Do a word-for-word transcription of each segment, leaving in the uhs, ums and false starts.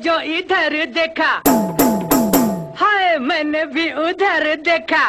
जो इधर देखा, हाय मैंने भी उधर देखा।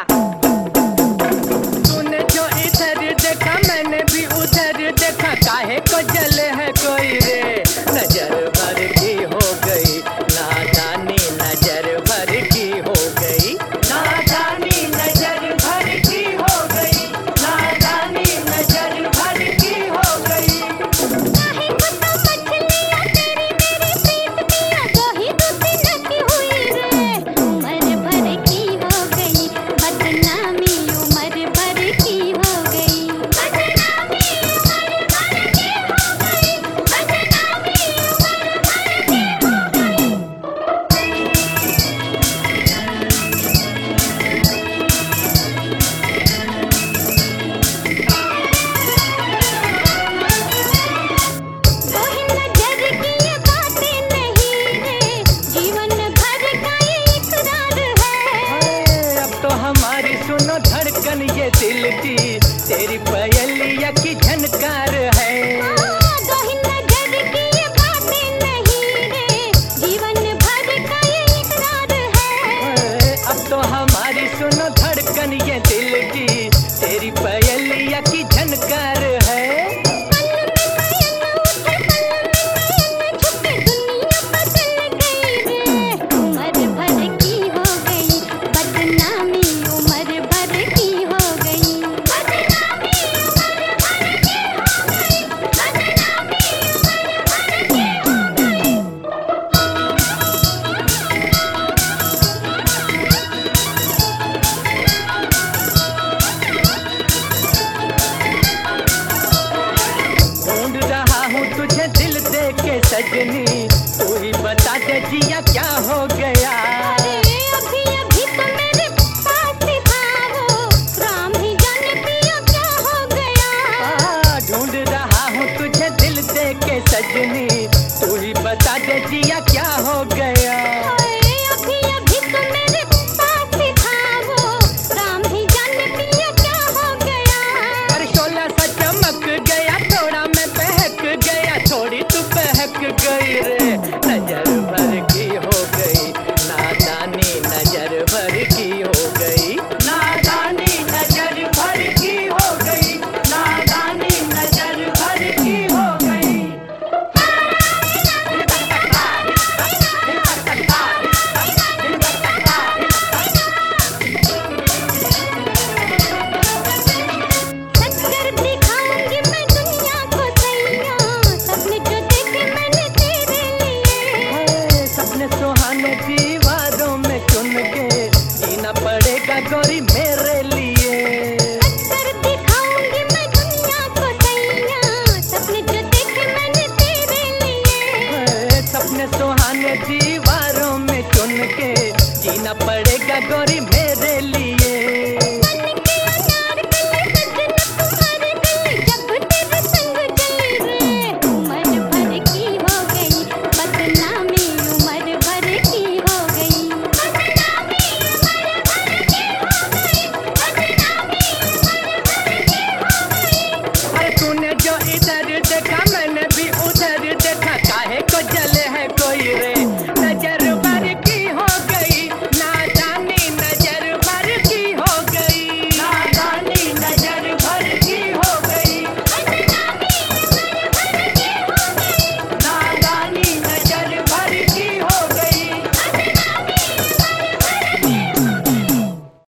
तूने जो इधर देखा मैंने भी उधर देखा। काहे को जले है कोई रे, नजर भर की हो गई नादानी, नजर भर की हो गई नादानी, नजर भर की हो गई नादानी, नजर भर की हो गई। काहे को तो मछलियाँ तेरी मेरी पीट दिया, दो ही दूसरी नकी हुई रे। उम्र भर की हो गई बदनामी, उम्र भर की हो गई बदनामी, उम्र भर की हो गई बदनामी, उम्र भर की हो कोई नजर की ये बातें नहीं रे, जीवन भर का ये इकरार है। अब तो हमारी सुनो धड़कन ये दिल की, तेरी पयलिया की झनकार है। दो ही नजर की ये बातें नहीं रे, जीवन भर का ये इकरार है। अब तो हमारी सुनो धड़कन ये दिल की, तेरी पयलिया की झनकार है। पल में नयन उठे, पल में नयन छुपे, दुनिया बदल गई रे। उम्र भर की हो गई बदनामी, उम्र भर की हो गई बदनामी, उम्र भर की हो गई बदनामी, उम्र भर की हो गई। ढूंढ रहा हूँ तुझे दिल दे के सजनी, तू ही बता दे जिया क्या हो गया। अरे अभी अभी तो मेरे पास ही था वो, राम ही जाने पिया क्या हो गया। आ, ढूंढ रहा हूँ तुझे दिल दे के सजनी, तू ही बता दे जिया क्या हो गया। अरे अभी अभी तो मेरे पास ही था वो, राम ही जाने पिया क्या हो गया। पर शोला सा चमक गया, थोड़ा मैं बहक गया, थोड़ी तू बहक गई रे। नजर भर की हो गई नादानी, नजर भर की हो गई नादानी, नजर भर की हो गई नादानी, नजर भर की हो गई। टक्कर दिखाऊंगी मैं दुनिया को सैया, सपने जो देखे मैंने तेरे लिए। हाय, सपने सुहाने दीवारों में चुन के जीना पड़ेगा गोरी मेरे लिए। टक्कर दिखाऊंगी मैं दुनिया को सैया, सपने जो देखे मैंने तेरे लिए। हाय, सपने सुहाने दीवारों में चुन के जीना पड़ेगा गोरी